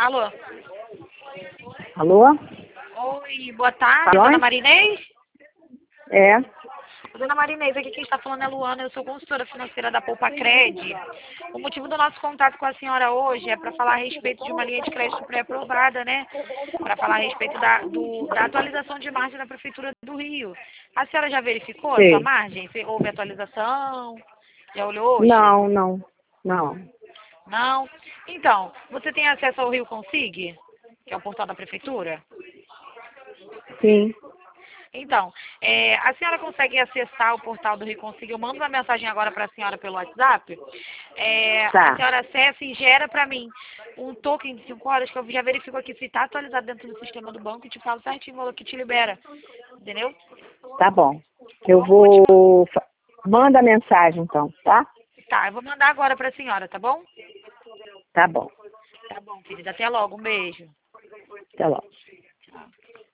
Alô? Alô? Oi, boa tarde, Alô? dona Marinês? É, Dona Marinês, aqui quem está falando é Luana, eu sou consultora financeira da Poupa Cred. O motivo do nosso contato com a senhora hoje é para falar a respeito de uma linha de crédito pré-aprovada, né? Para falar a respeito da atualização de margem da Prefeitura do Rio. A senhora já verificou a sua sei. margem? Houve atualização? Já olhou hoje? Não, não, não. Não? Então, você tem acesso ao Rio Consig, que é o portal da Prefeitura? Sim, Então, a senhora consegue acessar o portal do Reconsig? Eu mando uma mensagem agora para a senhora pelo WhatsApp. A tá, senhora acessa e gera para mim um token de 5 horas que eu já verifico aqui se está atualizado dentro do sistema do banco e te falo certinho o valor que te libera. Entendeu? tá bom. Tá Eu bom? Vou te vou... Manda a mensagem então, tá? Tá, eu vou mandar agora para a senhora, tá bom? Tá bom. Tá bom, querida. Até logo. Um beijo. Até logo.